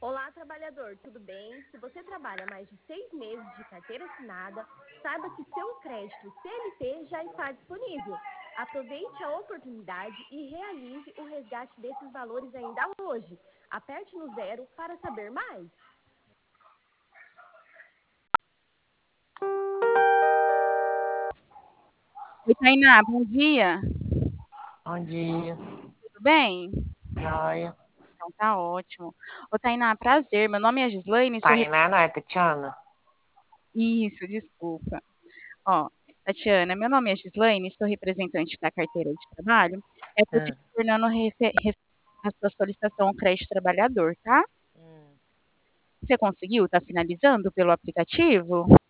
Olá, trabalhador, tudo bem? Se você trabalha mais de 6 meses de carteira assinada, saiba que seu crédito CLT já está disponível. Aproveite a oportunidade e realize o resgate desses valores ainda hoje. Aperte no 0 para saber mais. Oi, Tainá, bom dia. Bom dia, Tudo bem? joia. Então tá ótimo. Ô, Tainá, prazer. Meu nome é Gislaine, Tainá, não é Tatiana? Isso, desculpa. Ó, Tatiana, meu nome é Gislaine, sou representante da carteira de trabalho. Tô te Hum, retornando a sua solicitação ao crédito trabalhador, tá? hum. Você conseguiu? Tá finalizando pelo aplicativo?